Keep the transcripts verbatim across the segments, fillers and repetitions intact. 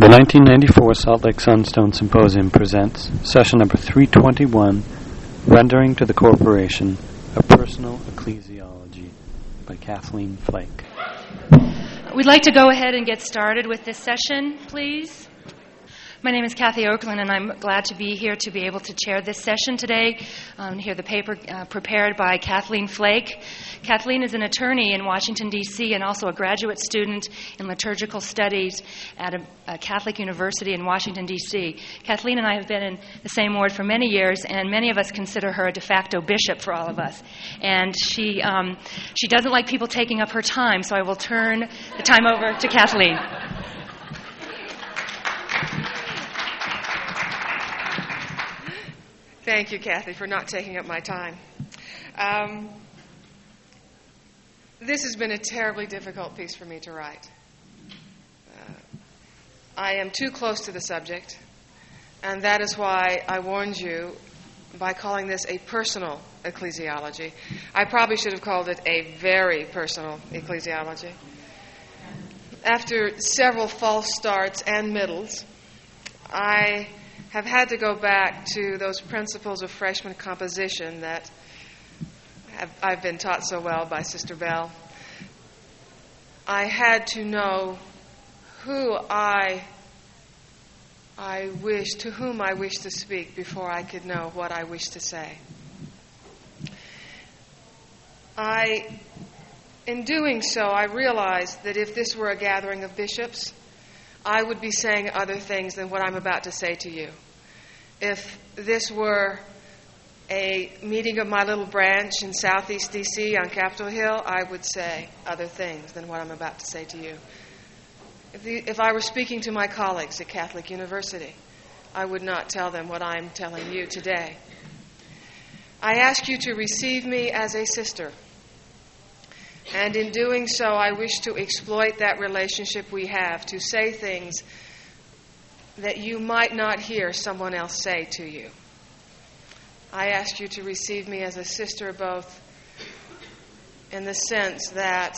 The nineteen ninety-four Salt Lake Sunstone Symposium presents session number three twenty-one, Rendering to the Corporation, A Personal Ecclesiology, by Kathleen Flake. We'd like to go ahead and get started with this session, please. My name is Kathy Oakland, and I'm glad to be here to be able to chair this session today, um, hear the paper uh, prepared by Kathleen Flake. Kathleen is an attorney in Washington, D C, and also a graduate student in liturgical studies at a, a Catholic university in Washington, D C. Kathleen and I have been in the same ward for many years, and many of us consider her a de facto bishop for all of us. And she, um, she doesn't like people taking up her time, so I will turn the time over to Kathleen. Thank you, Kathy, for not taking up my time. Um, this has been a terribly difficult piece for me to write. Uh, I am too close to the subject, and that is why I warned you by calling this a personal ecclesiology. I probably should have called it a very personal ecclesiology. After several false starts and middles, I have had to go back to those principles of freshman composition that have, I've been taught so well by Sister Bell. I had to know who I, I wish, to whom I wish to speak before I could know what I wish to say. I, in doing so, I realized that if this were a gathering of bishops, I would be saying other things than what I'm about to say to you. If this were a meeting of my little branch in Southeast D C on Capitol Hill, I would say other things than what I'm about to say to you. If, the, if I were speaking to my colleagues at Catholic University, I would not tell them what I'm telling you today. I ask you to receive me as a sister. And in doing so, I wish to exploit that relationship we have to say things that you might not hear someone else say to you. I ask you to receive me as a sister, both in the sense that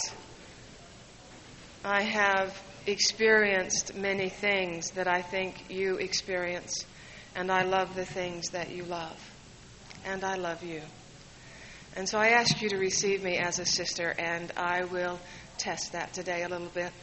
I have experienced many things that I think you experience, and I love the things that you love, and I love you. And so I ask you to receive me as a sister, and I will test that today a little bit.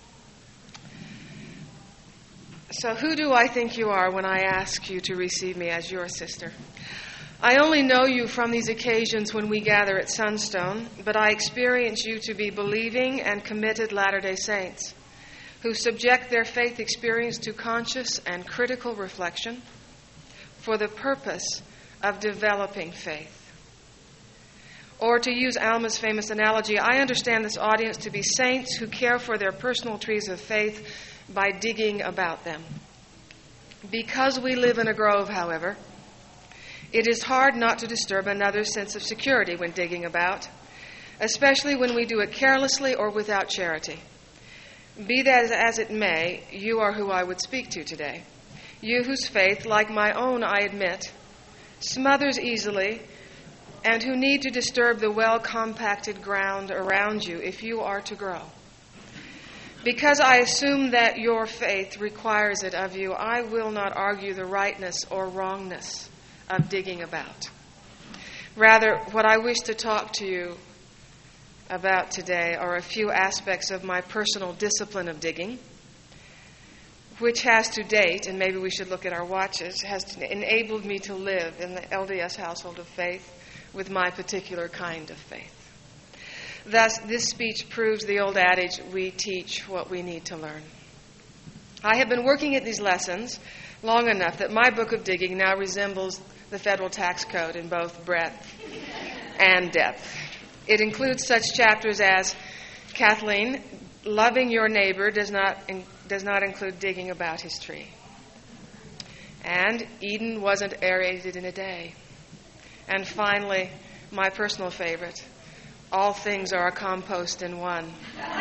So who do I think you are when I ask you to receive me as your sister? I only know you from these occasions when we gather at Sunstone, but I experience you to be believing and committed Latter-day Saints who subject their faith experience to conscious and critical reflection for the purpose of developing faith. Or to use Alma's famous analogy, I understand this audience to be saints who care for their personal trees of faith by digging about them. Because we live in a grove, however, it is hard not to disturb another's sense of security when digging about, especially when we do it carelessly or without charity. Be that as it may, you are who I would speak to today. You whose faith, like my own, I admit, smothers easily, and who need to disturb the well-compacted ground around you if you are to grow. Because I assume that your faith requires it of you, I will not argue the rightness or wrongness of digging about. Rather, what I wish to talk to you about today are a few aspects of my personal discipline of digging, which has to date, and maybe we should look at our watches, has enabled me to live in the L D S household of faith with my particular kind of faith. Thus, this speech proves the old adage, we teach what we need to learn. I have been working at these lessons long enough that my book of digging now resembles the federal tax code in both breadth and depth. It includes such chapters as, Kathleen, loving your neighbor does not, in, does not include digging about his tree. And Eden wasn't aerated in a day. And finally, my personal favorite, all things are a compost in one.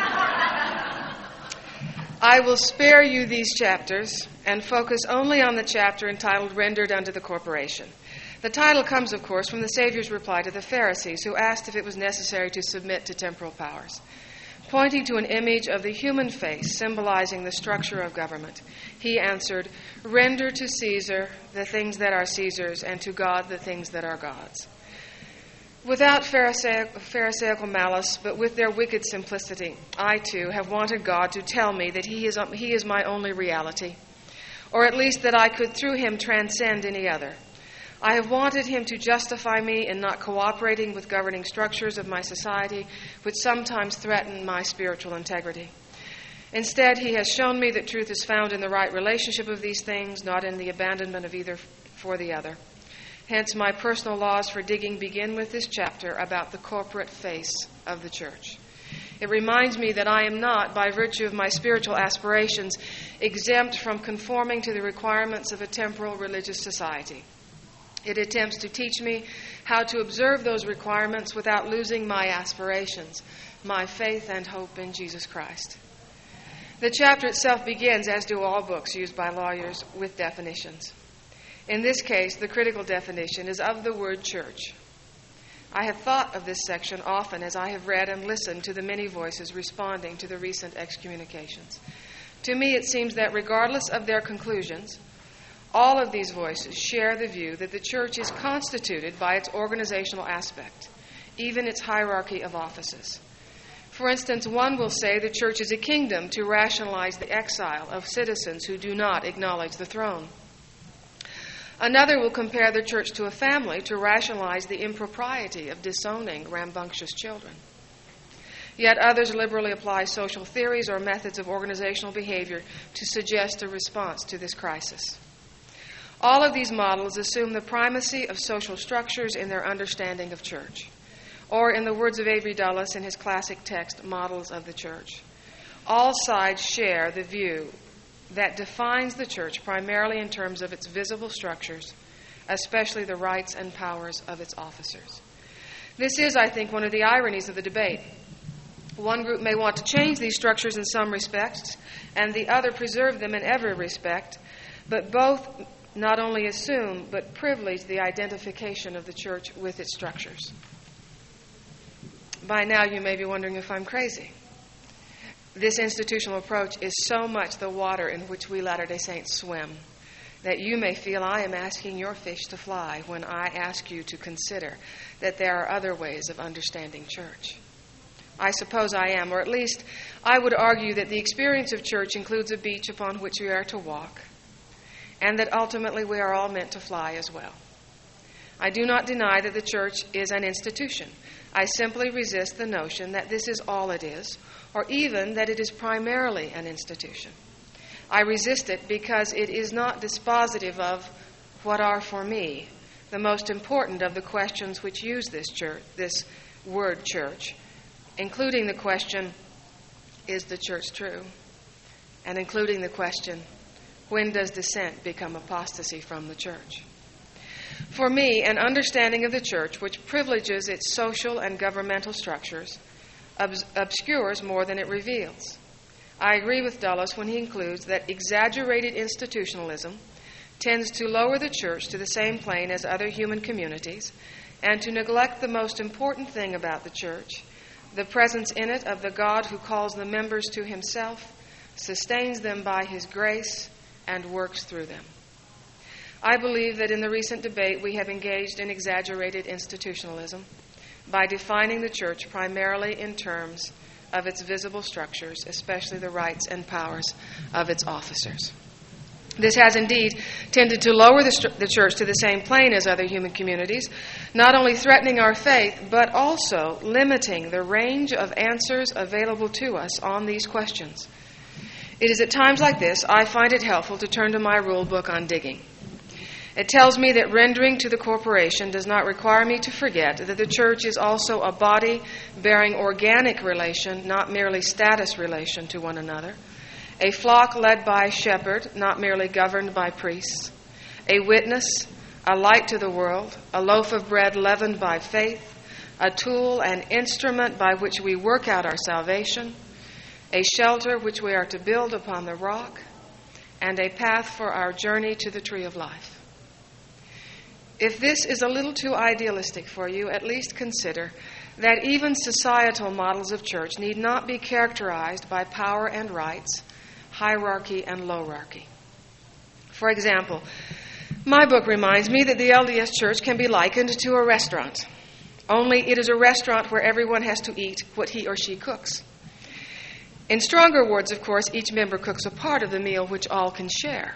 I will spare you these chapters and focus only on the chapter entitled Rendered Unto the Corporation. The title comes, of course, from the Savior's reply to the Pharisees, who asked if it was necessary to submit to temporal powers. Pointing to an image of the human face symbolizing the structure of government, he answered, "Render to Caesar the things that are Caesar's, and to God the things that are God's." Without pharisaical, pharisaical malice, but with their wicked simplicity, I too have wanted God to tell me that he is, he is my only reality, or at least that I could through him transcend any other. I have wanted him to justify me in not cooperating with governing structures of my society, which sometimes threaten my spiritual integrity. Instead, he has shown me that truth is found in the right relationship of these things, not in the abandonment of either for the other. Hence, my personal laws for digging begin with this chapter about the corporate face of the church. It reminds me that I am not, by virtue of my spiritual aspirations, exempt from conforming to the requirements of a temporal religious society. It attempts to teach me how to observe those requirements without losing my aspirations, my faith and hope in Jesus Christ. The chapter itself begins, as do all books used by lawyers, with definitions. In this case, the critical definition is of the word church. I have thought of this section often as I have read and listened to the many voices responding to the recent excommunications. To me, it seems that regardless of their conclusions, all of these voices share the view that the church is constituted by its organizational aspect, even its hierarchy of offices. For instance, one will say the church is a kingdom to rationalize the exile of citizens who do not acknowledge the throne. Another will compare the church to a family to rationalize the impropriety of disowning rambunctious children. Yet others liberally apply social theories or methods of organizational behavior to suggest a response to this crisis. All of these models assume the primacy of social structures in their understanding of church, or in the words of Avery Dulles in his classic text, Models of the Church. All sides share the view that defines the church primarily in terms of its visible structures, especially the rights and powers of its officers. This is, I think, one of the ironies of the debate. One group may want to change these structures in some respects, and the other preserve them in every respect, but both not only assume, but privilege the identification of the church with its structures. By now, you may be wondering if I'm crazy. This institutional approach is so much the water in which we Latter-day Saints swim that you may feel I am asking your fish to fly when I ask you to consider that there are other ways of understanding church. I suppose I am, or at least I would argue that the experience of church includes a beach upon which we are to walk, and that ultimately we are all meant to fly as well. I do not deny that the church is an institution. I simply resist the notion that this is all it is, or even that it is primarily an institution. I resist it because it is not dispositive of what are, for me, the most important of the questions which use this church, this word church, including the question, is the church true? And including the question, when does dissent become apostasy from the church? For me, an understanding of the church which privileges its social and governmental structures obs- obscures more than it reveals. I agree with Dulles when he concludes that exaggerated institutionalism tends to lower the church to the same plane as other human communities and to neglect the most important thing about the church, the presence in it of the God who calls the members to himself, sustains them by his grace, and works through them. I believe that in the recent debate we have engaged in exaggerated institutionalism by defining the church primarily in terms of its visible structures, especially the rights and powers of its officers. This has indeed tended to lower the, st- the church to the same plane as other human communities, not only threatening our faith, but also limiting the range of answers available to us on these questions. It is at times like this I find it helpful to turn to my rule book on digging. It tells me that rendering to the corporation does not require me to forget that the church is also a body bearing organic relation, not merely status relation to one another, a flock led by a shepherd, not merely governed by priests, a witness, a light to the world, a loaf of bread leavened by faith, a tool and instrument by which we work out our salvation, a shelter which we are to build upon the rock, and a path for our journey to the tree of life. If this is a little too idealistic for you, at least consider that even societal models of church need not be characterized by power and rights, hierarchy and lowerarchy. For example, my book reminds me that the L D S Church can be likened to a restaurant, only it is a restaurant where everyone has to eat what he or she cooks. In stronger words, of course, each member cooks a part of the meal which all can share.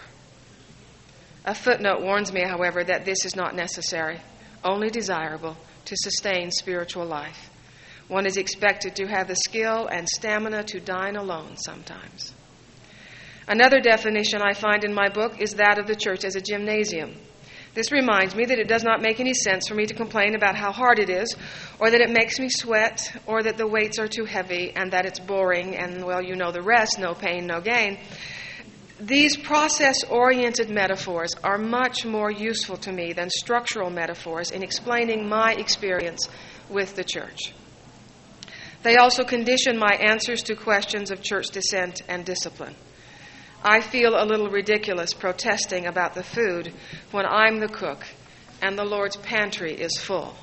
A footnote warns me, however, that this is not necessary, only desirable to sustain spiritual life. One is expected to have the skill and stamina to dine alone sometimes. Another definition I find in my book is that of the church as a gymnasium. This reminds me that it does not make any sense for me to complain about how hard it is, or that it makes me sweat, or that the weights are too heavy, and that it's boring, and, well, you know the rest, no pain, no gain. These process-oriented metaphors are much more useful to me than structural metaphors in explaining my experience with the church. They also condition my answers to questions of church dissent and discipline. I feel a little ridiculous protesting about the food when I'm the cook and the Lord's pantry is full.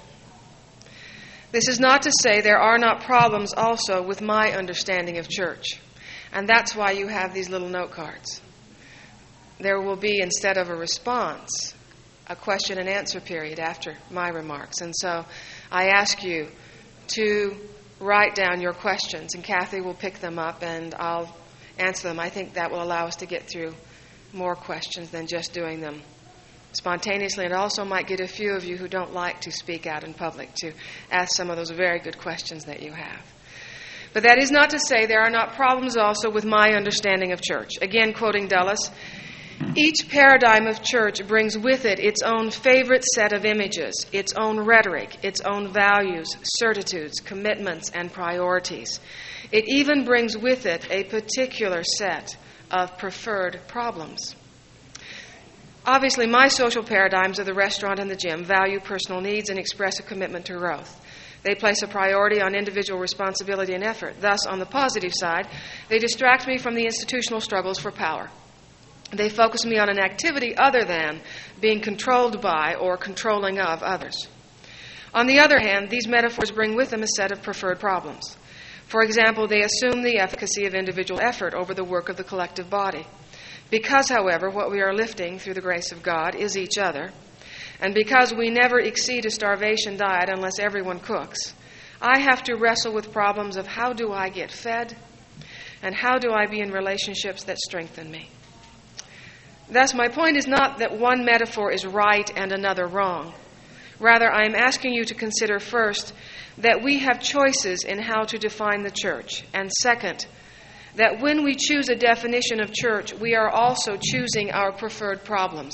This is not to say there are not problems also with my understanding of church, and that's why you have these little note cards. There will be, instead of a response, a question and answer period after my remarks. And so I ask you to write down your questions, and Kathy will pick them up and I'll answer them. I think that will allow us to get through more questions than just doing them spontaneously. And it also might get a few of you who don't like to speak out in public to ask some of those very good questions that you have. But that is not to say there are not problems also with my understanding of church. Again, quoting Dulles, each paradigm of church brings with it its own favorite set of images, its own rhetoric, its own values, certitudes, commitments, and priorities. It even brings with it a particular set of preferred problems. Obviously, my social paradigms of the restaurant and the gym value personal needs and express a commitment to growth. They place a priority on individual responsibility and effort. Thus, on the positive side, they distract me from the institutional struggles for power. They focus me on an activity other than being controlled by or controlling of others. On the other hand, these metaphors bring with them a set of preferred problems. For example, they assume the efficacy of individual effort over the work of the collective body. Because, however, what we are lifting through the grace of God is each other, and because we never exceed a starvation diet unless everyone cooks, I have to wrestle with problems of how do I get fed and how do I be in relationships that strengthen me. Thus, my point is not that one metaphor is right and another wrong. Rather, I am asking you to consider first that we have choices in how to define the church, and second, that when we choose a definition of church, we are also choosing our preferred problems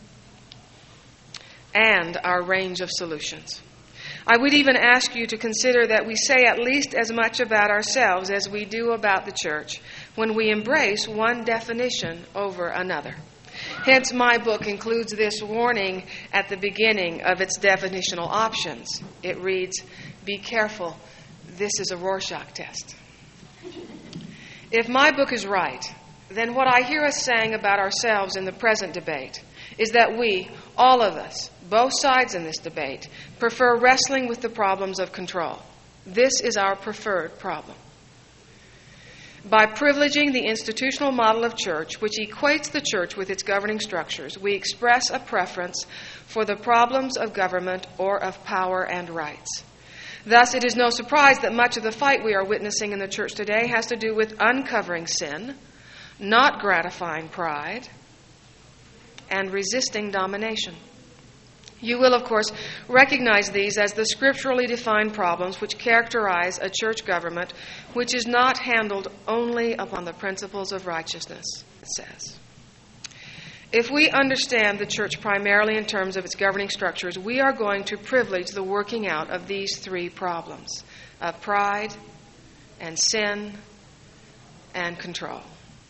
and our range of solutions. I would even ask you to consider that we say at least as much about ourselves as we do about the church when we embrace one definition over another. Hence, my book includes this warning at the beginning of its definitional options. It reads, "Be careful, this is a Rorschach test." If my book is right, then what I hear us saying about ourselves in the present debate is that we, all of us, both sides in this debate, prefer wrestling with the problems of control. This is our preferred problem. By privileging the institutional model of church, which equates the church with its governing structures, we express a preference for the problems of government or of power and rights. Thus, it is no surprise that much of the fight we are witnessing in the church today has to do with uncovering sin, not gratifying pride, and resisting domination. You will, of course, recognize these as the scripturally defined problems which characterize a church government which is not handled only upon the principles of righteousness, it says. If we understand the church primarily in terms of its governing structures, we are going to privilege the working out of these three problems, of pride and sin and control,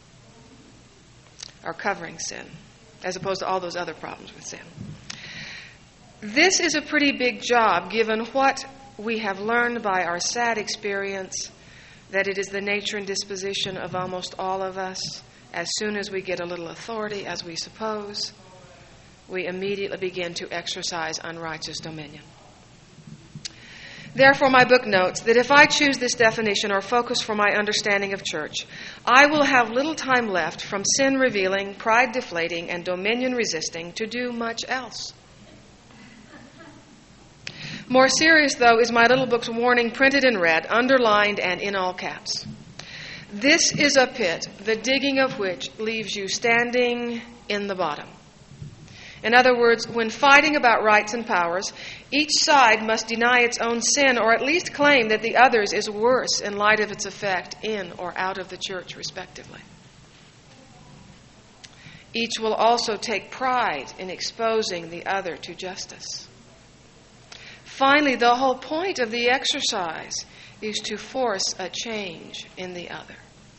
or covering sin, as opposed to all those other problems with sin. This is a pretty big job given what we have learned by our sad experience that it is the nature and disposition of almost all of us. As soon as we get a little authority, as we suppose, we immediately begin to exercise unrighteous dominion. Therefore, my book notes that if I choose this definition or focus for my understanding of church, I will have little time left from sin-revealing, pride-deflating, and dominion-resisting to do much else. More serious, though, is my little book's warning printed in red, underlined, and in all caps. This is a pit, the digging of which leaves you standing in the bottom. In other words, when fighting about rights and powers, each side must deny its own sin or at least claim that the other's is worse in light of its effect in or out of the church, respectively. Each will also take pride in exposing the other to justice. Finally, the whole point of the exercise is to force a change in the other.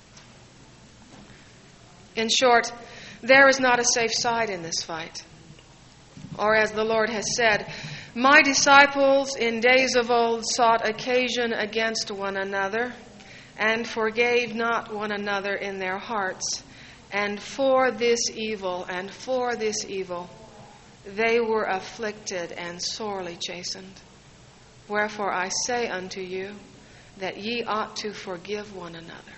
In short, there is not a safe side in this fight. Or as the Lord has said, my disciples in days of old sought occasion against one another and forgave not one another in their hearts. And for this evil, and for this evil, they were afflicted and sorely chastened. Wherefore I say unto you that ye ought to forgive one another.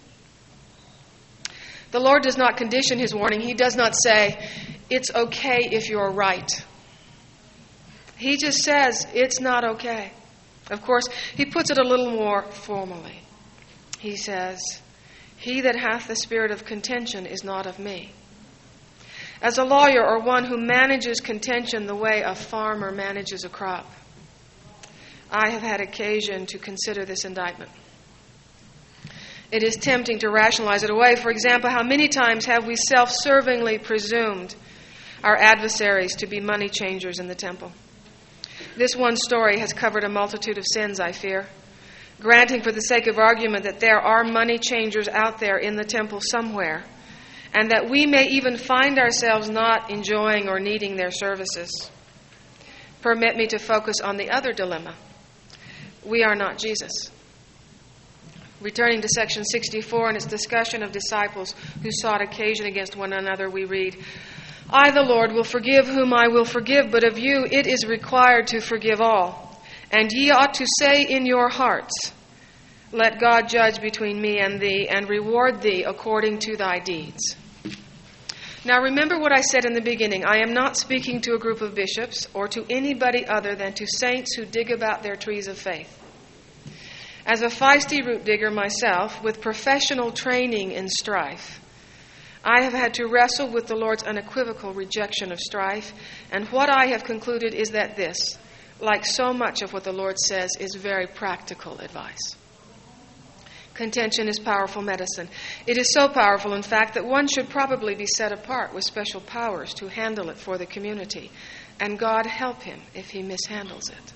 The Lord does not condition his warning. He does not say, it's okay if you're right. He just says, it's not okay. Of course, he puts it a little more formally. He says, he that hath the spirit of contention is not of me. As a lawyer or one who manages contention the way a farmer manages a crop, I have had occasion to consider this indictment. It is tempting to rationalize it away. For example, how many times have we self-servingly presumed our adversaries to be money changers in the temple? This one story has covered a multitude of sins, I fear. Granting for the sake of argument that there are money changers out there in the temple somewhere, and that we may even find ourselves not enjoying or needing their services, permit me to focus on the other dilemma. We are not Jesus. Returning to section sixty-four and its discussion of disciples who sought occasion against one another, we read, I, the Lord, will forgive whom I will forgive, but of you it is required to forgive all. And ye ought to say in your hearts, let God judge between me and thee, and reward thee according to thy deeds. Now remember what I said in the beginning. I am not speaking to a group of bishops or to anybody other than to saints who dig about their trees of faith. As a feisty root digger myself, with professional training in strife, I have had to wrestle with the Lord's unequivocal rejection of strife, and what I have concluded is that this, like so much of what the Lord says, is very practical advice. Contention is powerful medicine. It is so powerful, in fact, that one should probably be set apart with special powers to handle it for the community, and God help him if he mishandles it.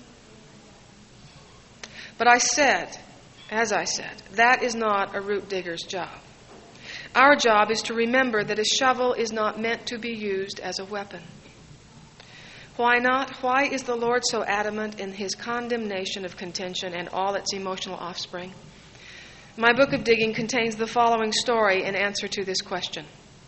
But I said, as I said, that is not a root digger's job. Our job is to remember that a shovel is not meant to be used as a weapon. Why not? Why is the Lord so adamant in his condemnation of contention and all its emotional offspring? My book of digging contains the following story in answer to this question.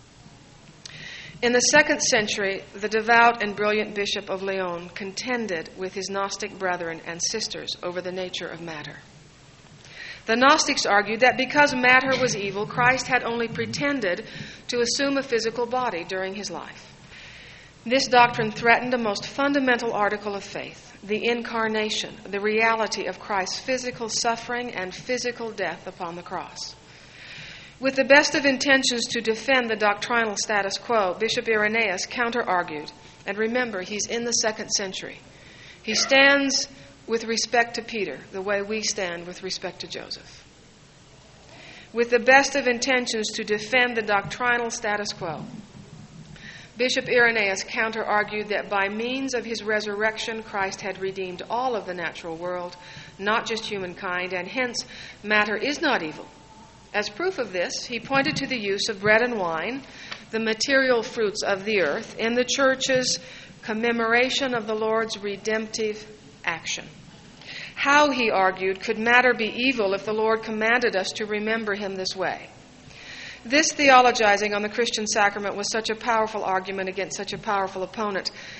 In the second century, the devout and brilliant Bishop of Lyon contended with his Gnostic brethren and sisters over the nature of matter. The Gnostics argued that because matter was evil, Christ had only pretended to assume a physical body during his life. This doctrine threatened a most fundamental article of faith, the incarnation, the reality of Christ's physical suffering and physical death upon the cross. With the best of intentions to defend the doctrinal status quo, Bishop Irenaeus counter-argued. And remember, he's in the second century. He stands with respect to Peter, the way we stand with respect to Joseph. With the best of intentions to defend the doctrinal status quo, Bishop Irenaeus counter-argued that by means of his resurrection, Christ had redeemed all of the natural world, not just humankind, and hence matter is not evil. As proof of this, he pointed to the use of bread and wine, the material fruits of the earth, in the church's commemoration of the Lord's redemptive action. How, he argued, could matter be evil if the Lord commanded us to remember him this way? This theologizing on the Christian sacrament was such a powerful argument against such a powerful opponent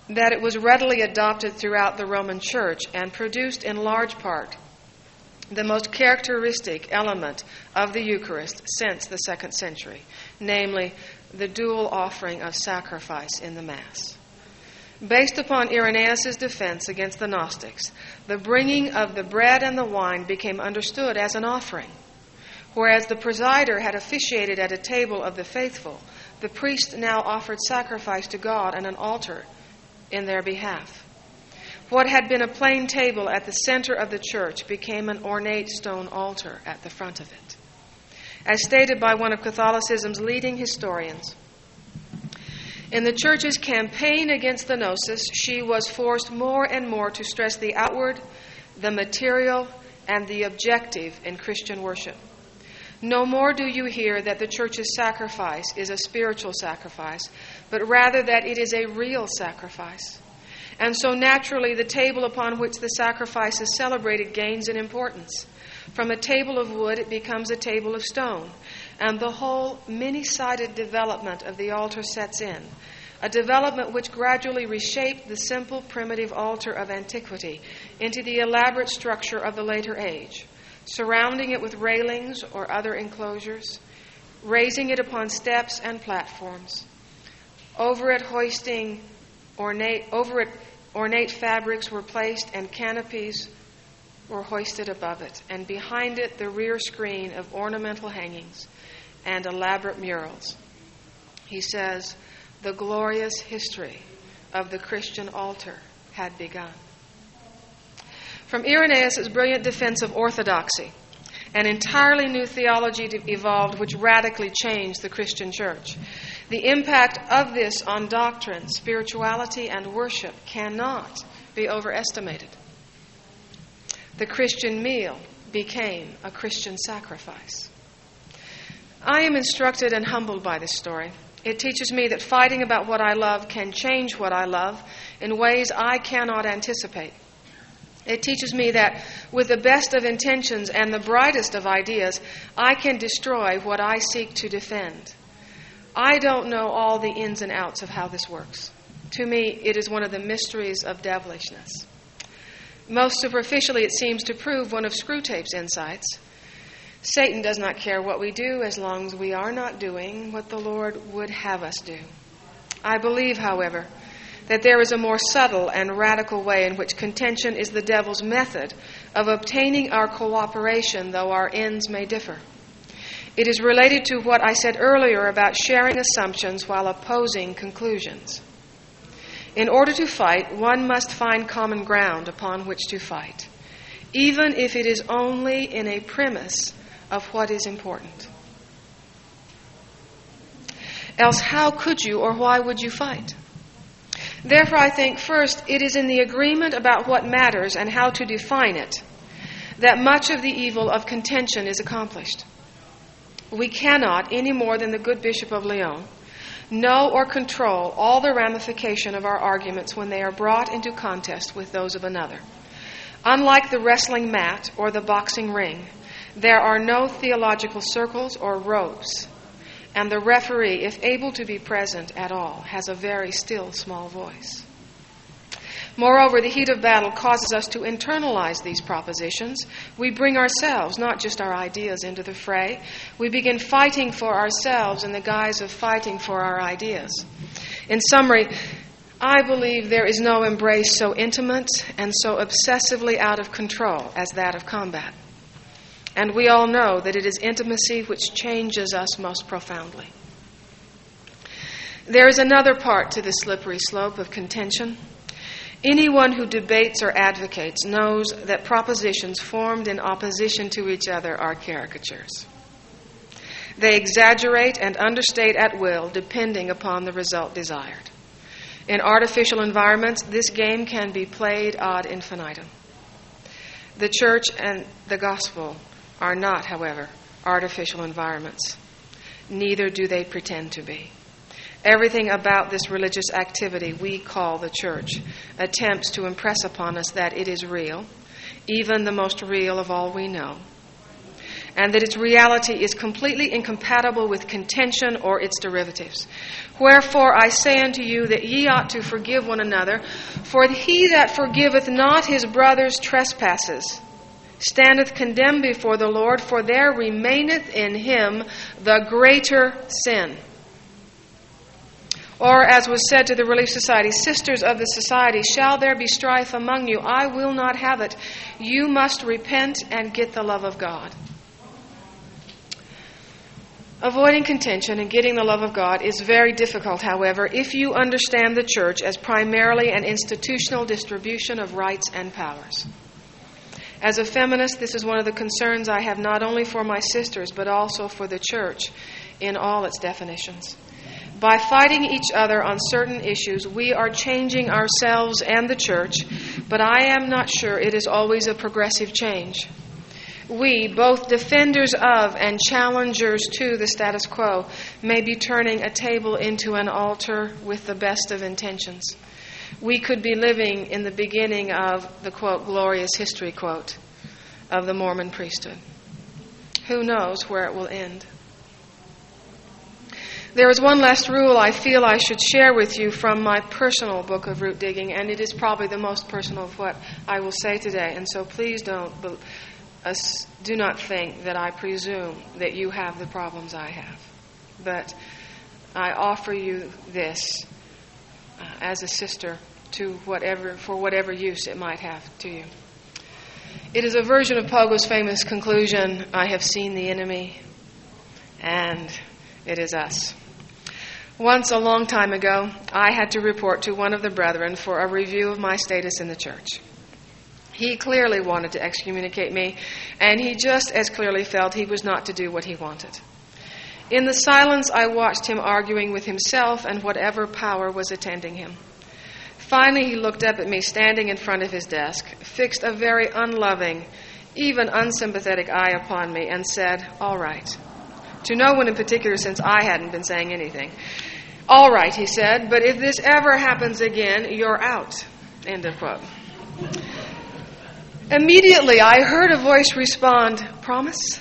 that it was readily adopted throughout the Roman Church and produced in large part the most characteristic element of the Eucharist since the second century, namely the dual offering of sacrifice in the Mass. Based upon Irenaeus' defense against the Gnostics, the bringing of the bread and the wine became understood as an offering. Whereas the presider had officiated at a table of the faithful, the priest now offered sacrifice to God on an altar in their behalf. What had been a plain table at the center of the church became an ornate stone altar at the front of it. As stated by one of Catholicism's leading historians, in the Church's campaign against the Gnosis, she was forced more and more to stress the outward, the material, and the objective in Christian worship. No more do you hear that the Church's sacrifice is a spiritual sacrifice, but rather that it is a real sacrifice. And so naturally, the table upon which the sacrifice is celebrated gains in importance. From a table of wood, it becomes a table of stone, and the whole many-sided development of the altar sets in, a development which gradually reshaped the simple primitive altar of antiquity into the elaborate structure of the later age, surrounding it with railings or other enclosures, raising it upon steps and platforms. Over it, hoisting ornate, over it, ornate fabrics were placed and canopies were hoisted above it, and behind it the rear screen of ornamental hangings and elaborate murals. He says, the glorious history of the Christian altar had begun. From Irenaeus' brilliant defense of orthodoxy, an entirely new theology evolved which radically changed the Christian church. The impact of this on doctrine, spirituality, and worship cannot be overestimated. The Christian meal became a Christian sacrifice. I am instructed and humbled by this story. It teaches me that fighting about what I love can change what I love in ways I cannot anticipate. It teaches me that with the best of intentions and the brightest of ideas, I can destroy what I seek to defend. I don't know all the ins and outs of how this works. To me, it is one of the mysteries of devilishness. Most superficially, it seems to prove one of Screwtape's insights. Satan does not care what we do as long as we are not doing what the Lord would have us do. I believe, however, that there is a more subtle and radical way in which contention is the devil's method of obtaining our cooperation, though our ends may differ. It is related to what I said earlier about sharing assumptions while opposing conclusions. In order to fight, one must find common ground upon which to fight, even if it is only in a premise of what is important. Else, how could you or why would you fight? Therefore, I think, first, it is in the agreement about what matters and how to define it that much of the evil of contention is accomplished. We cannot, any more than the good Bishop of Lyon, know or control all the ramification of our arguments when they are brought into contest with those of another. Unlike the wrestling mat or the boxing ring, there are no theological circles or ropes, and the referee, if able to be present at all, has a very still small voice. Moreover, the heat of battle causes us to internalize these propositions. We bring ourselves, not just our ideas, into the fray. We begin fighting for ourselves in the guise of fighting for our ideas. In summary, I believe there is no embrace so intimate and so obsessively out of control as that of combat. And we all know that it is intimacy which changes us most profoundly. There is another part to the slippery slope of contention. Anyone who debates or advocates knows that propositions formed in opposition to each other are caricatures. They exaggerate and understate at will, depending upon the result desired. In artificial environments, this game can be played ad infinitum. The church and the gospel are not, however, artificial environments. Neither do they pretend to be. Everything about this religious activity we call the church attempts to impress upon us that it is real, even the most real of all we know. and that its reality is completely incompatible with contention or its derivatives. Wherefore I say unto you that ye ought to forgive one another, for he that forgiveth not his brother's trespasses standeth condemned before the Lord, for there remaineth in him the greater sin. Or, as was said to the Relief Society, sisters of the society, shall there be strife among you? I will not have it. You must repent and get the love of God. Avoiding contention and getting the love of God is very difficult, however, if you understand the church as primarily an institutional distribution of rights and powers. As a feminist, this is one of the concerns I have not only for my sisters, but also for the church in all its definitions. By fighting each other on certain issues, we are changing ourselves and the church, but I am not sure it is always a progressive change. We, both defenders of and challengers to the status quo, may be turning a table into an altar with the best of intentions. We could be living in the beginning of the, quote, glorious history, quote, of the Mormon priesthood. Who knows where it will end? There is one last rule I feel I should share with you from my personal book of root digging, and it is probably the most personal of what I will say today. And so please don't uh, do not think that I presume that you have the problems I have. But I offer you this uh, as a sister to whatever for whatever use it might have to you. It is a version of Pogo's famous conclusion, I have seen the enemy, and it is us. Once, a long time ago, I had to report to one of the brethren for a review of my status in the church. He clearly wanted to excommunicate me, and he just as clearly felt he was not to do what he wanted. In the silence, I watched him arguing with himself and whatever power was attending him. Finally, he looked up at me standing in front of his desk, fixed a very unloving, even unsympathetic eye upon me, and said, "All right." To no one in particular, since I hadn't been saying anything. "All right," he said, "but if this ever happens again, you're out." End of quote. Immediately, I heard a voice respond, "Promise?"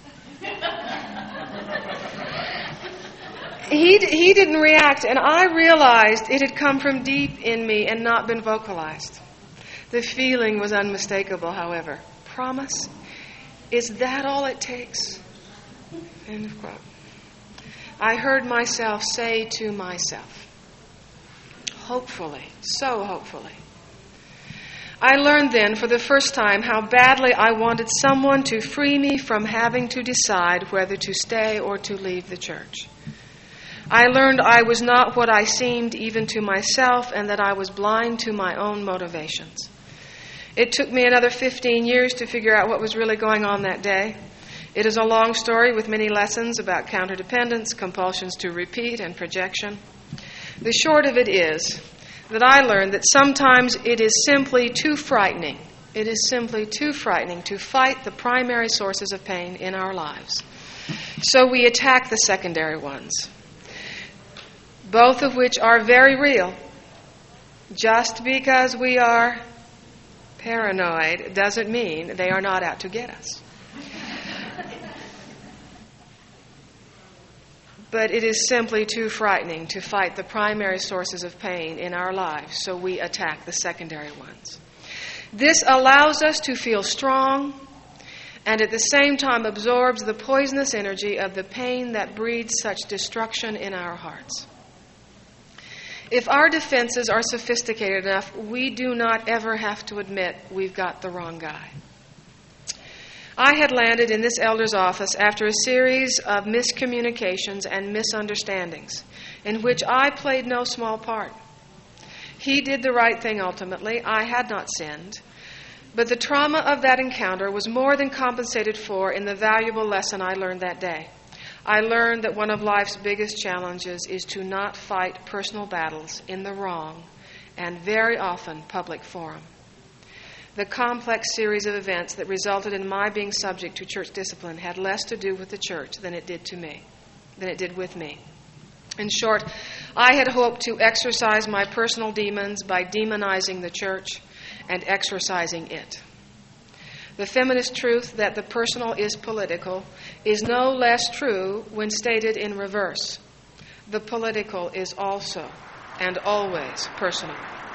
He, he didn't react, and I realized it had come from deep in me and not been vocalized. The feeling was unmistakable, however. Promise? Is that all it takes? End of quote. I heard myself say to myself, hopefully, so hopefully. I learned then for the first time how badly I wanted someone to free me from having to decide whether to stay or to leave the church. I learned I was not what I seemed even to myself, and that I was blind to my own motivations. It took me another fifteen years to figure out what was really going on that day. It is a long story with many lessons about counterdependence, compulsions to repeat, and projection. The short of it is that I learned that sometimes it is simply too frightening. It is simply too frightening to fight the primary sources of pain in our lives. So we attack the secondary ones, both of which are very real. Just because we are paranoid doesn't mean they are not out to get us. But it is simply too frightening to fight the primary sources of pain in our lives, so we attack the secondary ones. This allows us to feel strong and at the same time absorbs the poisonous energy of the pain that breeds such destruction in our hearts. If our defenses are sophisticated enough, we do not ever have to admit we've got the wrong guy. I had landed in this elder's office after a series of miscommunications and misunderstandings in which I played no small part. He did the right thing ultimately. I had not sinned. But the trauma of that encounter was more than compensated for in the valuable lesson I learned that day. I learned that one of life's biggest challenges is to not fight personal battles in the wrong and very often public forum. The complex series of events that resulted in my being subject to church discipline had less to do with the church than it did to me, than it did with me. In short, I had hoped to exorcise my personal demons by demonizing the church and exorcising it. The feminist truth that the personal is political is no less true when stated in reverse. The political is also and always personal.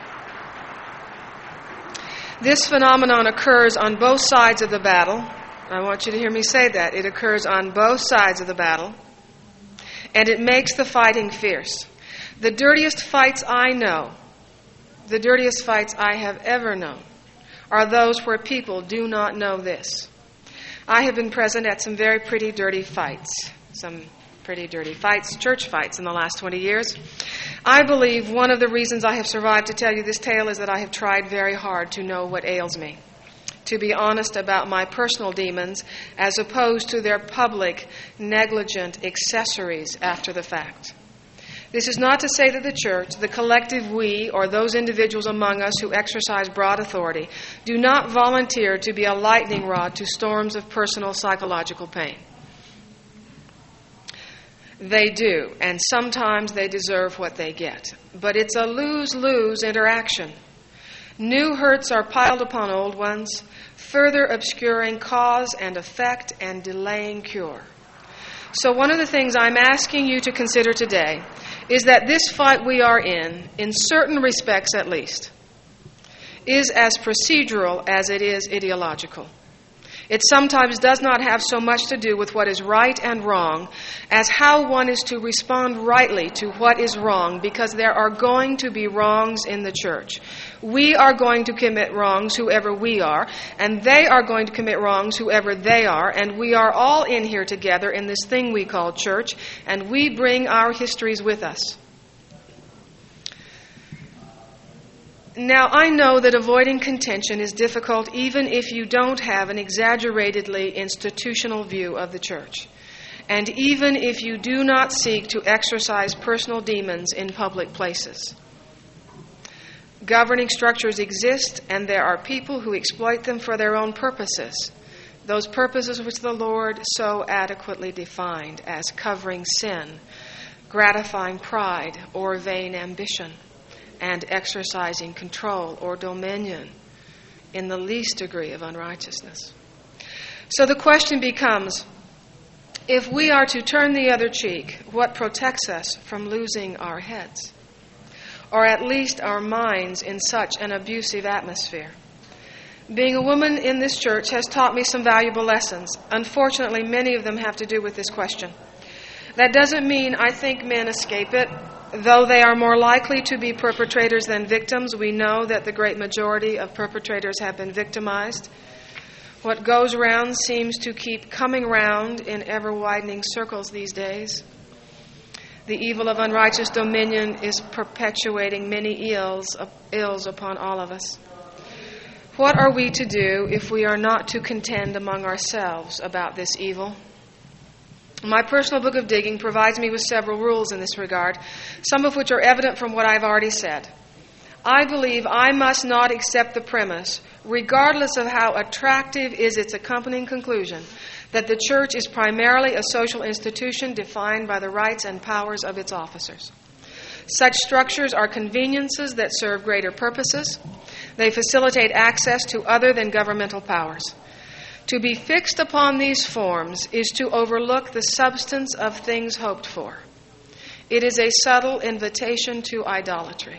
This phenomenon occurs on both sides of the battle. I want you to hear me say that. It occurs on both sides of the battle, and it makes the fighting fierce. The dirtiest fights I know, the dirtiest fights I have ever known, are those where people do not know this. I have been present at some very pretty dirty fights, some pretty dirty fights, church fights in the last twenty years. I believe one of the reasons I have survived to tell you this tale is that I have tried very hard to know what ails me, to be honest about my personal demons as opposed to their public, negligent accessories after the fact. This is not to say that the church, the collective we, or those individuals among us who exercise broad authority, do not volunteer to be a lightning rod to storms of personal psychological pain. They do, and sometimes they deserve what they get. But it's a lose-lose interaction. New hurts are piled upon old ones, further obscuring cause and effect and delaying cure. So one of the things I'm asking you to consider today is that this fight we are in, in certain respects at least, is as procedural as it is ideological. It sometimes does not have so much to do with what is right and wrong as how one is to respond rightly to what is wrong, because there are going to be wrongs in the church. We are going to commit wrongs, whoever we are, and they are going to commit wrongs, whoever they are, and we are all in here together in this thing we call church, and we bring our histories with us. Now, I know that avoiding contention is difficult even if you don't have an exaggeratedly institutional view of the church, and even if you do not seek to exercise personal demons in public places. Governing structures exist, and there are people who exploit them for their own purposes, those purposes which the Lord so adequately defined as covering sin, gratifying pride or vain ambition, and exercising control or dominion in the least degree of unrighteousness. So the question becomes, if we are to turn the other cheek, what protects us from losing our heads, or at least our minds in such an abusive atmosphere? Being a woman in this church has taught me some valuable lessons. Unfortunately, many of them have to do with this question. That doesn't mean I think men escape it. Though they are more likely to be perpetrators than victims, we know that the great majority of perpetrators have been victimized. What goes round seems to keep coming round in ever-widening circles these days. The evil of unrighteous dominion is perpetuating many ills, ills upon all of us. What are we to do if we are not to contend among ourselves about this evil? My personal book of digging provides me with several rules in this regard, some of which are evident from what I've already said. I believe I must not accept the premise, regardless of how attractive is its accompanying conclusion, that the church is primarily a social institution defined by the rights and powers of its officers. Such structures are conveniences that serve greater purposes. They facilitate access to other than governmental powers. To be fixed upon these forms is to overlook the substance of things hoped for. It is a subtle invitation to idolatry.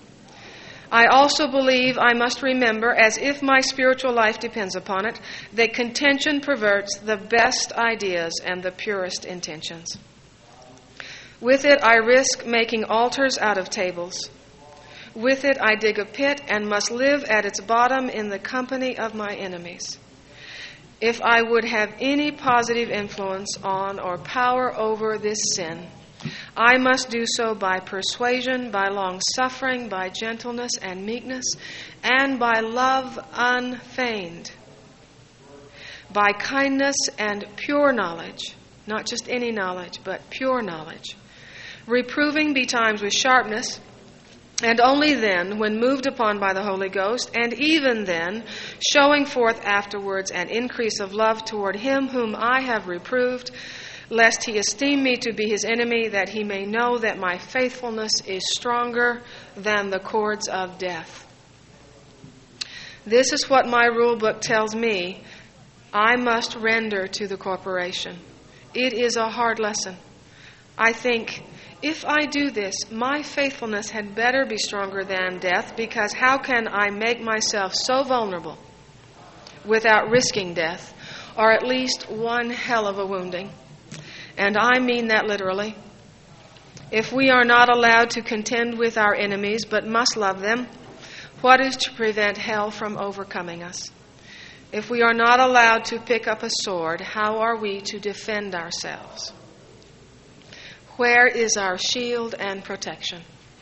I also believe I must remember, as if my spiritual life depends upon it, that contention perverts the best ideas and the purest intentions. With it, I risk making altars out of tables. With it, I dig a pit and must live at its bottom in the company of my enemies. If I would have any positive influence on or power over this sin, I must do so by persuasion, by long-suffering, by gentleness and meekness, and by love unfeigned, by kindness and pure knowledge, not just any knowledge, but pure knowledge, reproving betimes with sharpness, and only then, when moved upon by the Holy Ghost, and even then, showing forth afterwards an increase of love toward him whom I have reproved, lest he esteem me to be his enemy, that he may know that my faithfulness is stronger than the cords of death. This is what my rule book tells me I must render to the corporation. It is a hard lesson. I think, if I do this, my faithfulness had better be stronger than death, because how can I make myself so vulnerable without risking death, or at least one hell of a wounding? And I mean that literally. If we are not allowed to contend with our enemies, but must love them, what is to prevent hell from overcoming us? If we are not allowed to pick up a sword, how are we to defend ourselves? Where is our shield and protection?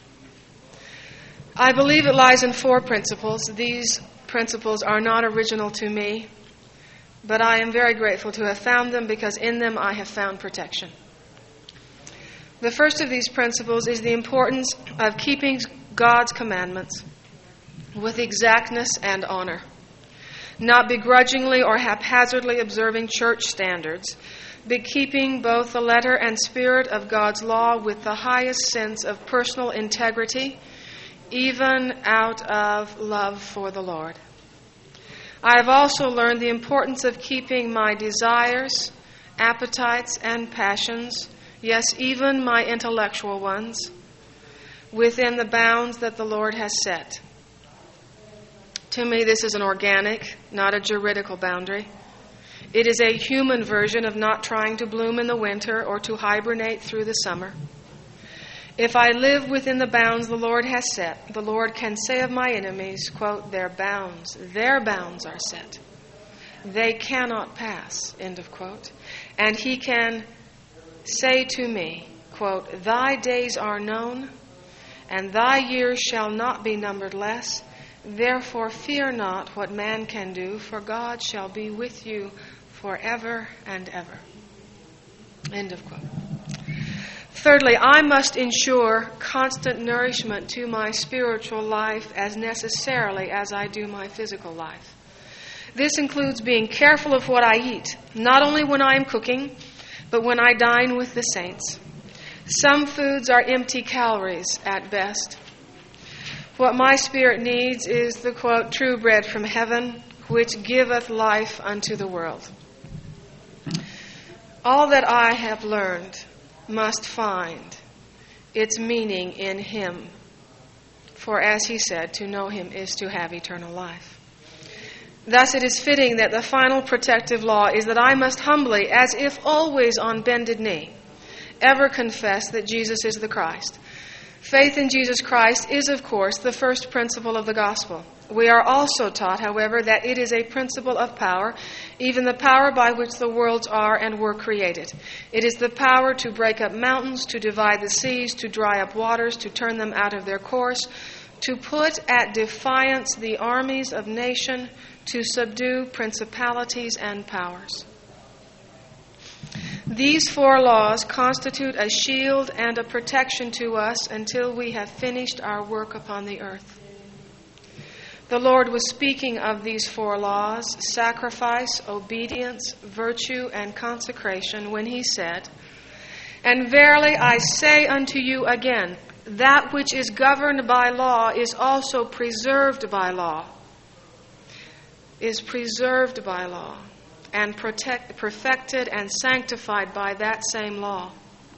I believe it lies in four principles. These principles are not original to me, but I am very grateful to have found them, because in them I have found protection. The first of these principles is the importance of keeping God's commandments with exactness and honor, not begrudgingly or haphazardly observing church standards, but keeping both the letter and spirit of God's law with the highest sense of personal integrity, even out of love for the Lord. I have also learned the importance of keeping my desires, appetites, and passions, yes, even my intellectual ones, within the bounds that the Lord has set. To me, this is an organic, not a juridical boundary. It is a human version of not trying to bloom in the winter or to hibernate through the summer. If I live within the bounds the Lord has set, the Lord can say of my enemies, quote, their bounds, their bounds are set. They cannot pass, end of quote. And he can say to me, quote, thy days are known, and thy years shall not be numbered less. Therefore fear not what man can do, for God shall be with you forever and ever. End of quote. Thirdly, I must ensure constant nourishment to my spiritual life as necessarily as I do my physical life. This includes being careful of what I eat, not only when I am cooking, but when I dine with the saints. Some foods are empty calories at best. What my spirit needs is the, quote, true bread from heaven, which giveth life unto the world. All that I have learned must find its meaning in him. For as he said, to know him is to have eternal life. Thus it is fitting that the final protective law is that I must humbly, as if always on bended knee, ever confess that Jesus is the Christ. Faith in Jesus Christ is, of course, the first principle of the gospel. We are also taught, however, that it is a principle of power, even the power by which the worlds are and were created. It is the power to break up mountains, to divide the seas, to dry up waters, to turn them out of their course, to put at defiance the armies of nation, to subdue principalities and powers. These four laws constitute a shield and a protection to us until we have finished our work upon the earth. The Lord was speaking of these four laws, sacrifice, obedience, virtue, and consecration, when he said, and verily I say unto you again, that which is governed by law is also preserved by law, is preserved by law, and protect, perfected and sanctified by that same law.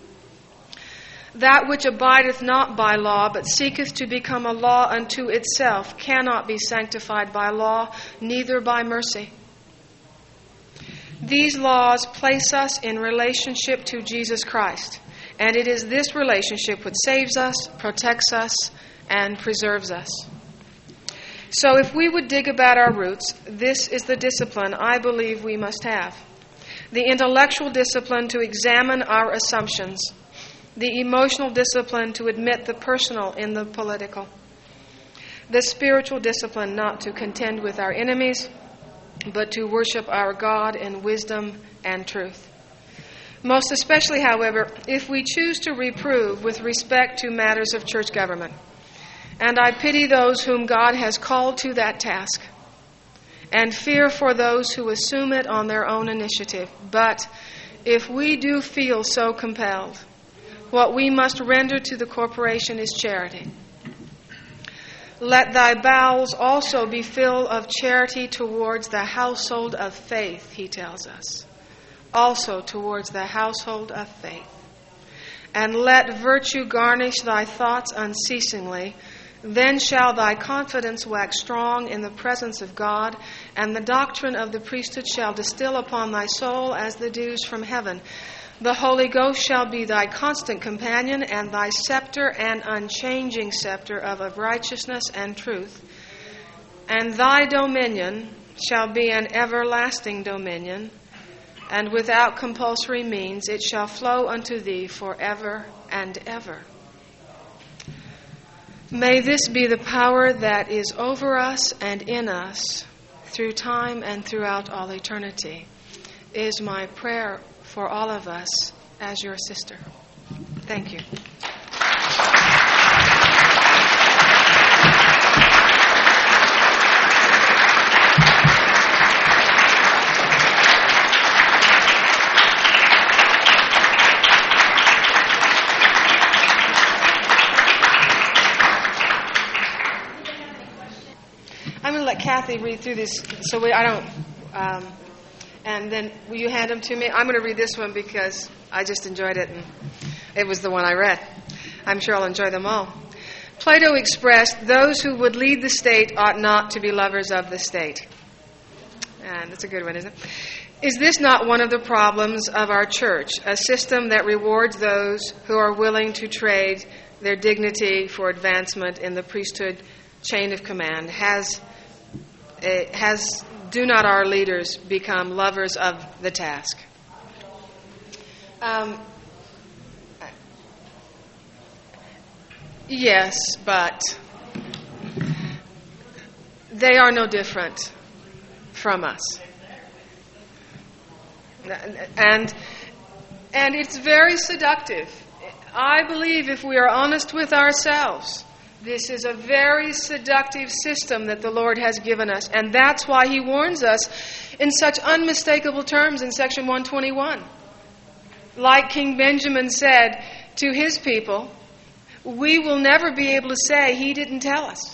That which abideth not by law, but seeketh to become a law unto itself, cannot be sanctified by law, neither by mercy. These laws place us in relationship to Jesus Christ, and it is this relationship which saves us, protects us, and preserves us. So if we would dig about our roots, this is the discipline I believe we must have. The intellectual discipline to examine our assumptions. The emotional discipline to admit the personal in the political. The spiritual discipline not to contend with our enemies, but to worship our God in wisdom and truth. Most especially, however, if we choose to reprove with respect to matters of church government. And I pity those whom God has called to that task, and fear for those who assume it on their own initiative. But if we do feel so compelled, what we must render to the corporation is charity. Let thy bowels also be filled of charity towards the household of faith, he tells us. Also towards the household of faith. And let virtue garnish thy thoughts unceasingly. Then shall thy confidence wax strong in the presence of God, and the doctrine of the priesthood shall distill upon thy soul as the dews from heaven. The Holy Ghost shall be thy constant companion, and thy scepter and unchanging scepter of, of righteousness and truth. And thy dominion shall be an everlasting dominion, and without compulsory means it shall flow unto thee forever and ever. May this be the power that is over us and in us through time and throughout all eternity, is my prayer for all of us as your sister. Thank you. I'm going to let Kathy read through this so we, I don't... Um, And then will you hand them to me? I'm going to read this one because I just enjoyed it, and it was the one I read. I'm sure I'll enjoy them all. Plato expressed, those who would lead the state ought not to be lovers of the state. And that's a good one, isn't it? Is this not one of the problems of our church, a system that rewards those who are willing to trade their dignity for advancement in the priesthood chain of command? Has uh, has Do not our leaders become lovers of the task? Um, yes, but they are no different from us. And, and it's very seductive. I believe if we are honest with ourselves, this is a very seductive system that the Lord has given us. And that's why he warns us in such unmistakable terms in section one twenty-one. Like King Benjamin said to his people, we will never be able to say he didn't tell us.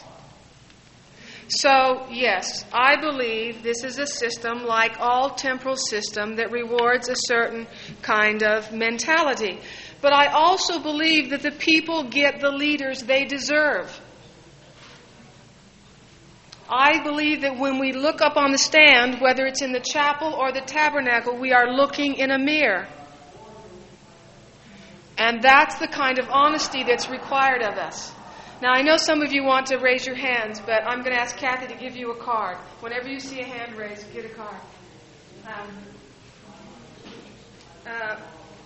So, yes, I believe this is a system like all temporal system that rewards a certain kind of mentality. But I also believe that the people get the leaders they deserve. I believe that when we look up on the stand, whether it's in the chapel or the tabernacle, we are looking in a mirror. And that's the kind of honesty that's required of us. Now, I know some of you want to raise your hands, but I'm going to ask Kathy to give you a card. Whenever you see a hand raised, get a card. Um, uh,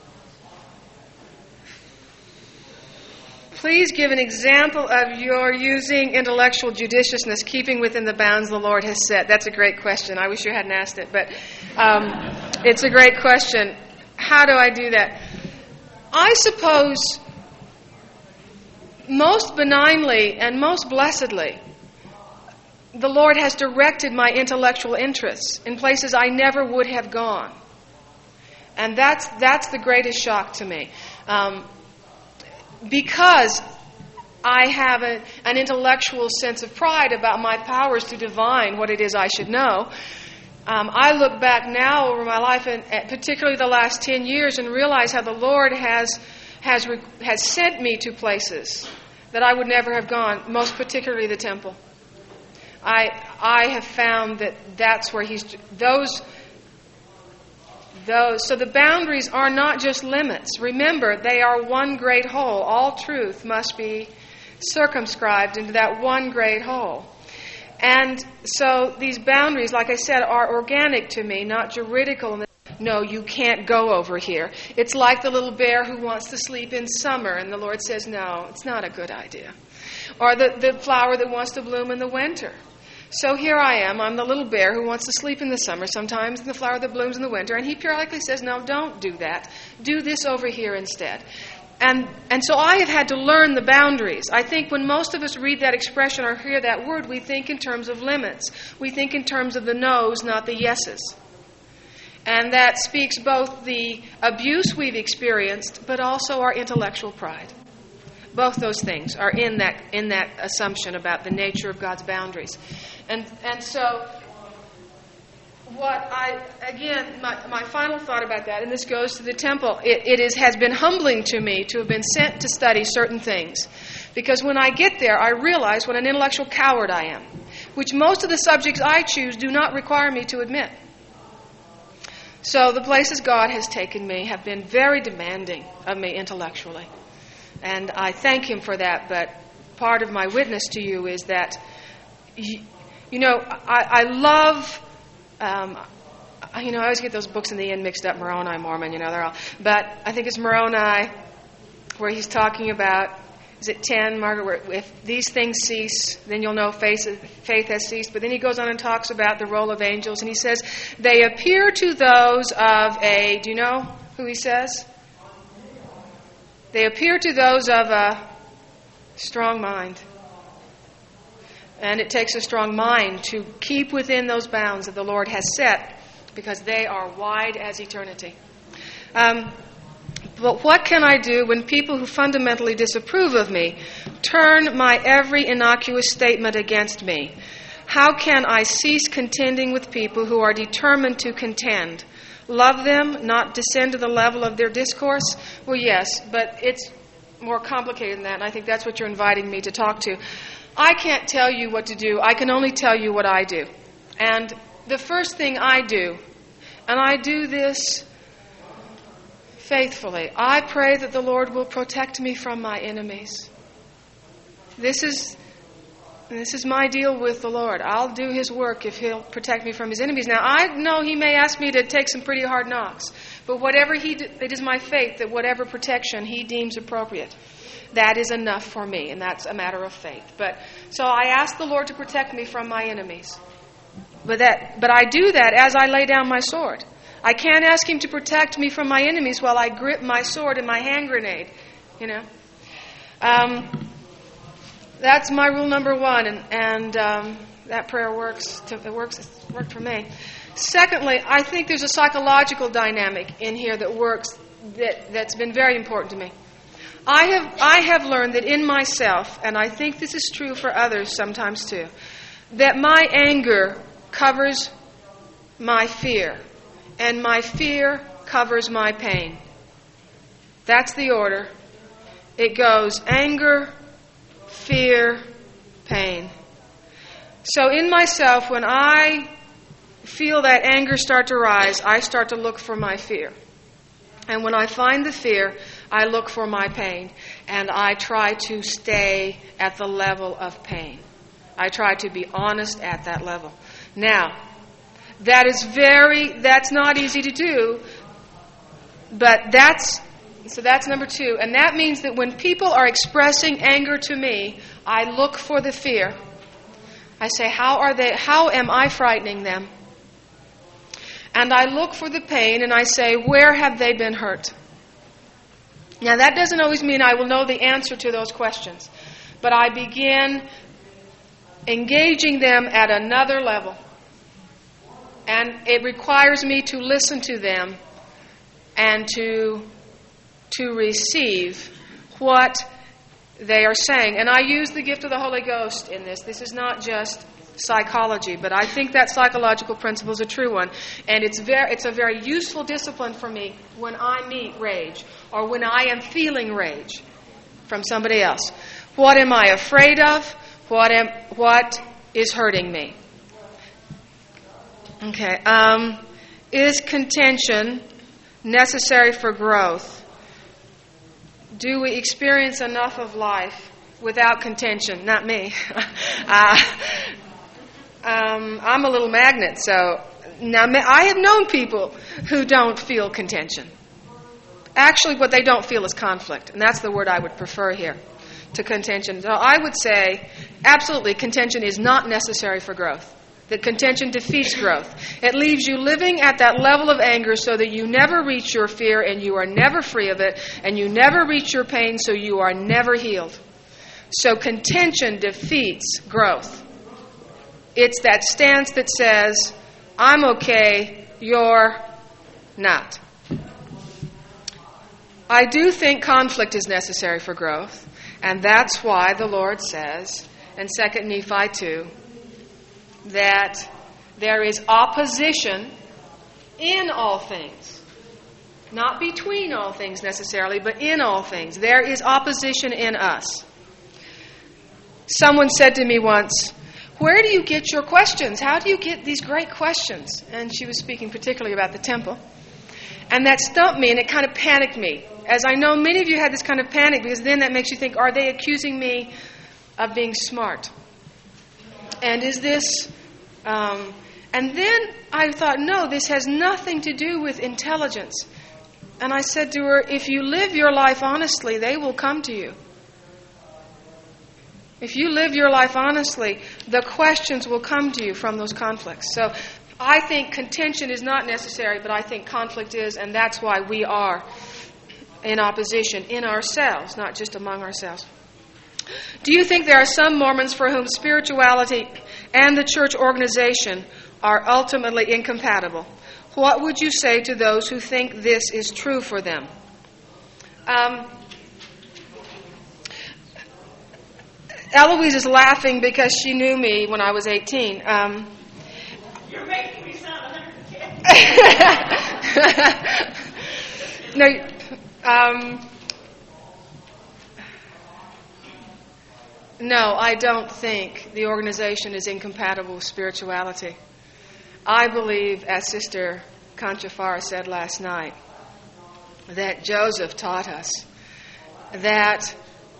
Please give an example of your using intellectual judiciousness, keeping within the bounds the Lord has set. That's a great question. I wish you hadn't asked it, but um, it's a great question. How do I do that? I suppose most benignly and most blessedly, the Lord has directed my intellectual interests in places I never would have gone. And that's that's the greatest shock to me. Um, Because I have a, an intellectual sense of pride about my powers to divine what it is I should know, um, I look back now over my life, and particularly the last ten years, and realize how the Lord has has has sent me to places that I would never have gone, most particularly the temple. I I have found that that's where He's those. Those, so the boundaries are not just limits. Remember, they are one great whole. All truth must be circumscribed into that one great whole. And so these boundaries, like I said, are organic to me, not juridical. No, you can't go over here. It's like the little bear who wants to sleep in summer, and the Lord says, no, it's not a good idea. Or the, the flower that wants to bloom in the winter. So here I am, I'm the little bear who wants to sleep in the summer sometimes, and the flower that blooms in the winter, and he periodically says, no, don't do that. Do this over here instead. And and so I have had to learn the boundaries. I think when most of us read that expression or hear that word, we think in terms of limits. We think in terms of the no's, not the yeses. And that speaks both the abuse we've experienced, but also our intellectual pride. Both those things are in that in that assumption about the nature of God's boundaries. And and so what I, again, my, my final thought about that, and this goes to the temple, it, it is has been humbling to me to have been sent to study certain things. Because when I get there, I realize what an intellectual coward I am, which most of the subjects I choose do not require me to admit. So the places God has taken me have been very demanding of me intellectually. And I thank Him for that, but part of my witness to you is that, you, you know, I, I love... Um, you know, I always get those books in the end mixed up, Moroni, Mormon, you know, they're all... But I think it's Moroni where he's talking about, is it ten, Margaret, where if these things cease, then you'll know faith, faith has ceased. But then he goes on and talks about the role of angels, and he says, they appear to those of a... Do you know who he says? They appear to those of a strong mind. And it takes a strong mind to keep within those bounds that the Lord has set, because they are wide as eternity. Um, but what can I do when people who fundamentally disapprove of me turn my every innocuous statement against me? How can I cease contending with people who are determined to contend? Love them, not descend to the level of their discourse? Well, yes, but it's more complicated than that, and I think that's what you're inviting me to talk to. I can't tell you what to do. I can only tell you what I do. And the first thing I do, and I do this faithfully, I pray that the Lord will protect me from my enemies. This is this is my deal with the Lord. I'll do His work if He'll protect me from His enemies. Now, I know He may ask me to take some pretty hard knocks, but whatever He, do, it is my faith that whatever protection He deems appropriate, that is enough for me, and that's a matter of faith. But so I ask the Lord to protect me from my enemies. But that, but I do that as I lay down my sword. I can't ask Him to protect me from my enemies while I grip my sword and my hand grenade. You know, um, that's my rule number one, and and um, that prayer works. To, it works. It worked for me. Secondly, I think there's a psychological dynamic in here that works that that's been very important to me. I have I have learned that in myself, and I think this is true for others sometimes too, that my anger covers my fear, and my fear covers my pain. That's the order. It goes anger, fear, pain. So in myself, when I feel that anger start to rise, I start to look for my fear. And when I find the fear, I look for my pain, and I try to stay at the level of pain. I try to be honest at that level. Now, that is very, that's not easy to do, but that's, so that's number two. And that means that when people are expressing anger to me, I look for the fear. I say, how are they, how am I frightening them? And I look for the pain, and I say, where have they been hurt? Now, that doesn't always mean I will know the answer to those questions, but I begin engaging them at another level. And it requires me to listen to them and to, to receive what they are saying. And I use the gift of the Holy Ghost in this. This is not just psychology, but I think that psychological principle is a true one, and it's very it's a very useful discipline for me when I meet rage or when I am feeling rage from somebody else. What am I afraid of? What am what is hurting me? Okay. Um, is contention necessary for growth? Do we experience enough of life without contention? Not me. uh, Um, I'm a little magnet, so now I have known people who don't feel contention. Actually, what they don't feel is conflict, and that's the word I would prefer here to contention. So I would say, absolutely, contention is not necessary for growth. That contention defeats growth. It leaves you living at that level of anger so that you never reach your fear and you are never free of it, and you never reach your pain so you are never healed. So contention defeats growth. It's that stance that says, I'm okay, you're not. I do think conflict is necessary for growth. And that's why the Lord says in Second Nephi two that there is opposition in all things. Not between all things necessarily, but in all things. There is opposition in us. Someone said to me once, "Where do you get your questions? How do you get these great questions?" And she was speaking particularly about the temple. And that stumped me, and it kind of panicked me. As I know many of you had this kind of panic, because then that makes you think, are they accusing me of being smart? And is this... Um, and then I thought, no, this has nothing to do with intelligence. And I said to her, if you live your life honestly, they will come to you. If you live your life honestly, the questions will come to you from those conflicts. So I think contention is not necessary, but I think conflict is, and that's why we are in opposition in ourselves, not just among ourselves. Do you think there are some Mormons for whom spirituality and the church organization are ultimately incompatible? What would you say to those who think this is true for them? Um, Eloise is laughing because she knew me when I was eighteen. Um, You're making me sound one hundred ten. no, um, no, I don't think the organization is incompatible with spirituality. I believe, as Sister Conchafara said last night, that Joseph taught us that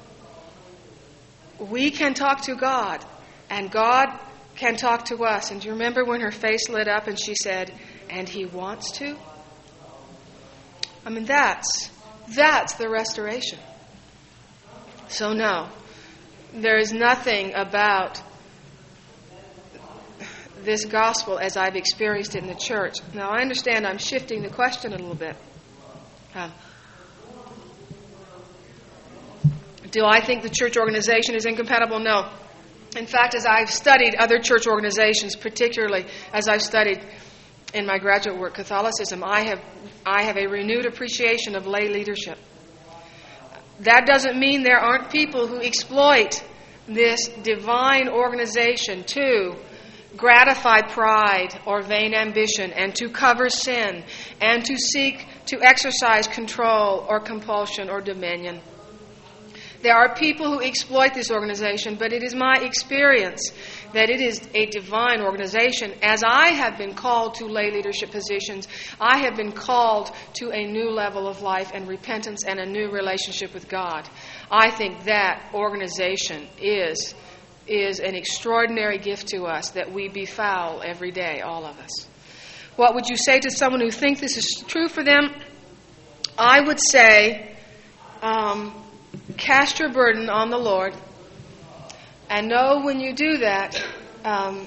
we can talk to God, and God can talk to us. And do you remember when her face lit up and she said, and He wants to? I mean, that's, that's the restoration. So no, there is nothing about this gospel as I've experienced it in the church. Now, I understand I'm shifting the question a little bit. Um, do I think the church organization is incompatible? No. In fact, as I've studied other church organizations, particularly as I've studied in my graduate work Catholicism, I have I have a renewed appreciation of lay leadership. That doesn't mean there aren't people who exploit this divine organization to gratify pride or vain ambition and to cover sin and to seek to exercise control or compulsion or dominion. There are people who exploit this organization, but it is my experience that it is a divine organization. As I have been called to lay leadership positions, I have been called to a new level of life and repentance and a new relationship with God. I think that organization is, is an extraordinary gift to us that we befoul every day, all of us. What would you say to someone who thinks this is true for them? I would say, um, cast your burden on the Lord, and know when you do that, um,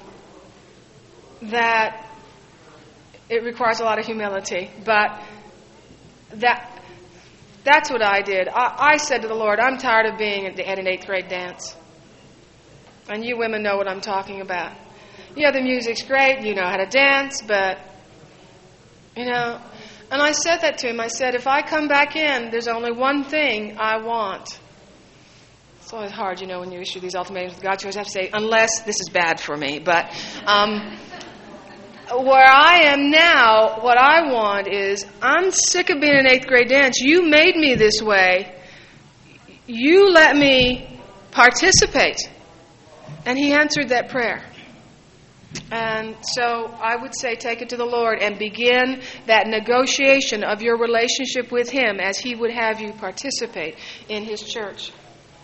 that it requires a lot of humility. But that that's what I did. I, I said to the Lord, I'm tired of being at, the, at an eighth grade dance. And you women know what I'm talking about. Yeah, the music's great, you know how to dance, but, you know... And I said that to him. I said, if I come back in, there's only one thing I want. It's always hard, you know, when you issue these ultimatums with God. You always have to say, unless this is bad for me. But um, where I am now, what I want is, I'm sick of being in eighth grade dance. You made me this way. You let me participate. And he answered that prayer. And so I would say take it to the Lord and begin that negotiation of your relationship with Him as He would have you participate in His church.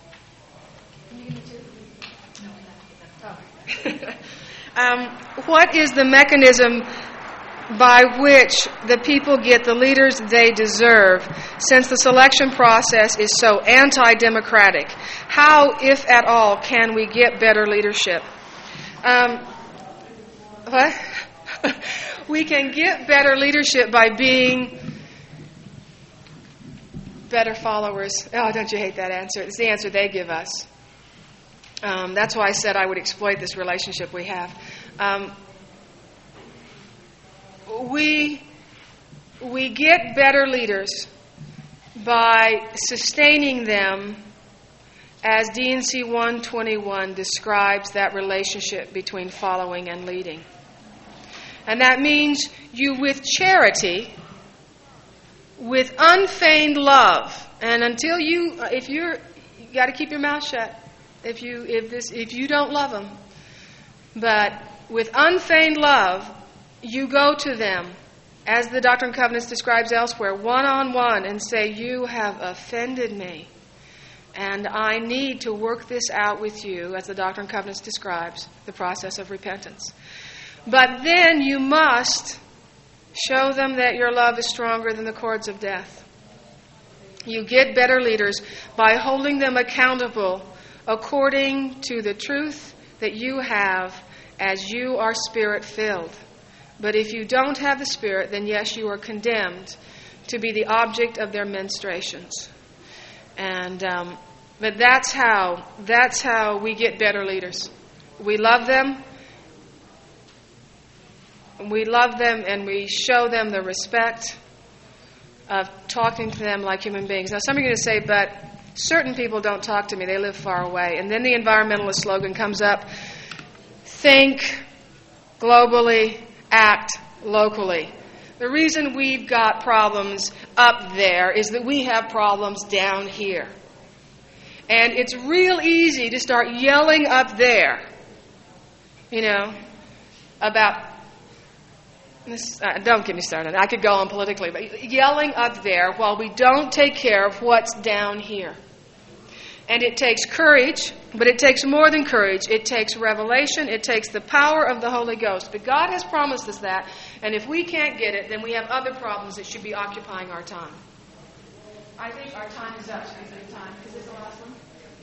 um, what is the mechanism by which the people get the leaders they deserve, since the selection process is so anti-democratic? How, if at all, can we get better leadership? Um, What? We can get better leadership by being better followers. Oh, don't you hate that answer? It's the answer they give us. Um, that's why I said I would exploit this relationship we have. Um, we, we get better leaders by sustaining them as D and C one twenty-one describes that relationship between following and leading. And that means you with charity, with unfeigned love. And until you, if you're, you got to keep your mouth shut. If you, if this, if you don't love them, but with unfeigned love, you go to them, as the Doctrine and Covenants describes elsewhere, one-on-one, and say, you have offended me, and I need to work this out with you, as the Doctrine and Covenants describes the process of repentance. But then you must show them that your love is stronger than the cords of death. You get better leaders by holding them accountable according to the truth that you have as you are Spirit-filled. But if you don't have the Spirit, then yes, you are condemned to be the object of their menstruations. And um, but that's how that's how we get better leaders. We love them. We love them, and we show them the respect of talking to them like human beings. Now, some are going to say, but certain people don't talk to me. They live far away. And then the environmentalist slogan comes up: think globally, act locally. The reason we've got problems up there is that we have problems down here. And it's real easy to start yelling up there, you know, about, this, uh, don't get me started. I could go on politically, but yelling up there while we don't take care of what's down here. And it takes courage, but it takes more than courage. It takes revelation. It takes the power of the Holy Ghost. But God has promised us that, and if we can't get it, then we have other problems that should be occupying our time. I think our time is up. Should we say time? Is this the last one?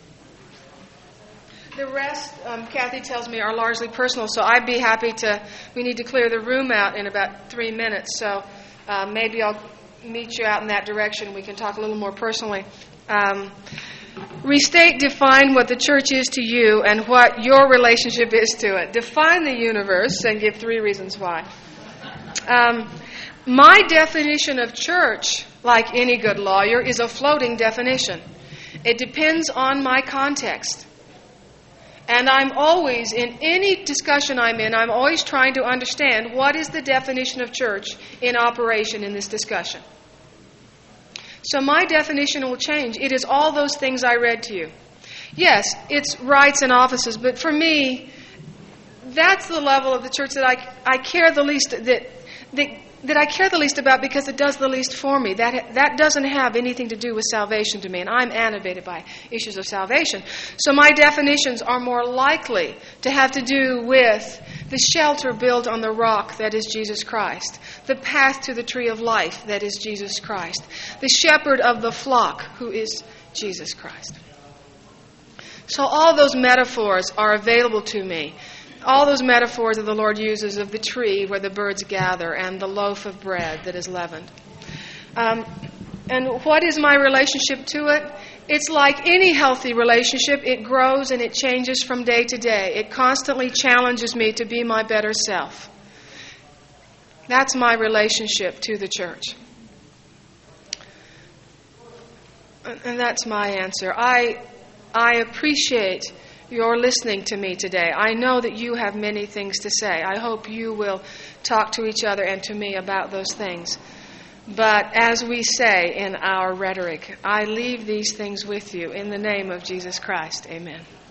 The rest, um, Kathy tells me, are largely personal, so I'd be happy to, we need to clear the room out in about three minutes, so uh, maybe I'll meet you out in that direction. We can talk a little more personally. Um, Restate, define what the church is to you and what your relationship is to it. Define the universe and give three reasons why. Um, my definition of church, like any good lawyer, is a floating definition. It depends on my context. And I'm always, in any discussion I'm in, I'm always trying to understand what is the definition of church in operation in this discussion. So my definition will change. It is all those things I read to you. Yes, it's rights and offices, but for me, that's the level of the church that I, I care the least that, that that I care the least about because it does the least for me. That that doesn't have anything to do with salvation to me, and I'm animated by issues of salvation. So my definitions are more likely to have to do with the shelter built on the rock that is Jesus Christ, the path to the tree of life that is Jesus Christ, the shepherd of the flock who is Jesus Christ. So all those metaphors are available to me. All those metaphors that the Lord uses of the tree where the birds gather and the loaf of bread that is leavened. Um, and what is my relationship to it? It's like any healthy relationship. It grows and it changes from day to day. It constantly challenges me to be my better self. That's my relationship to the church. And that's my answer. I, I appreciate your listening to me today. I know that you have many things to say. I hope you will talk to each other and to me about those things. But as we say in our rhetoric, I leave these things with you in the name of Jesus Christ. Amen.